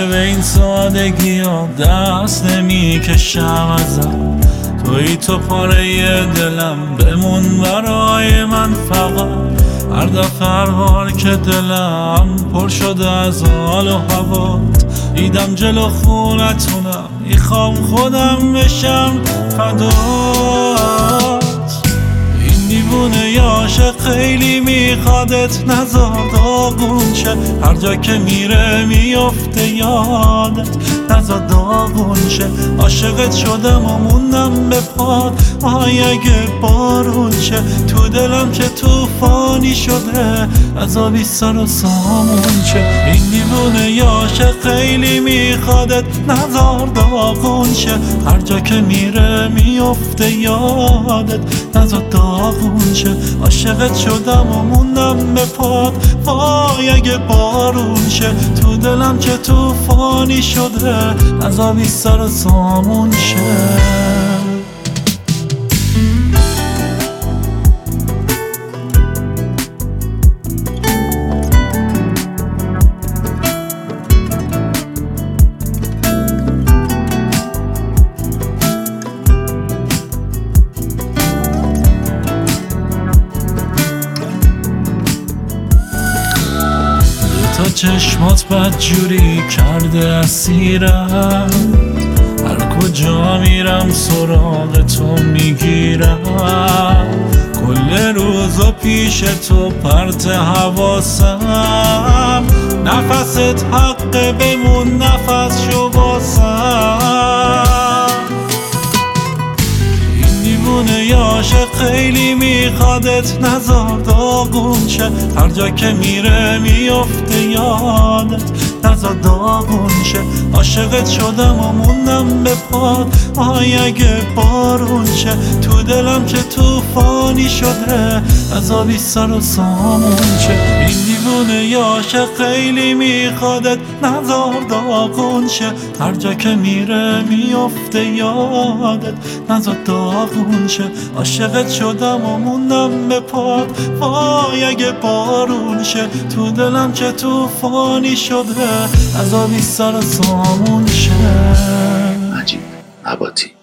اگه به این سادگی ها دست نمی کشم ازم، توی تو پاره دلم بمون برای من فقط. هر دفعه هر بار که دلم پر شده از حال و هوات، دیدم جلو خونتونم میخوام خودم بشم فدات. این دیوونه عاشق خیلی میخوادت، نزار داغون شه هر جا که میره میفته یادت، نزار داغون شه. عاشقت شدم و موندم به پات، وای اگه بارون شه تو دلم که توفانی شده، عذابی سر و سامون شه. این دیوونه عاشق خیلی میخوادت، نزار داغون شه هر جا که میره میفته یادت، نزار داغون شه. عاشقت شدم و موندم به پات، وای اگه بارون شه تو دلم که توفانی شده، عذابی سر و سامون شه. تا چشمات بدجوری کرده اسیرم، هر کجا میرم سراغ تو میگیرم، کل روزا پیش تو پرت حواسم، نفست حق بمون نفس شو باسم. این دیوونه عاشق خیلی میخوادت، نزار داغون شه هر جا که میره میفته یادت، نزار داغون شه. عاشقت شدم و موندم به پات، وای اگه بارون شه تو دلم که توفانی شده، عذابی سر و سامون شه. این دیوونه عاشق خیلی میخوادت، نزار داغون شه هر جا که میره میفته یادت، نزار داغون شه. عاشقت شدم و موندم به پات، وای اگه بارون شه تو دلم که توفانی شده، عذابی سر و سامون شه. مجید عباطی.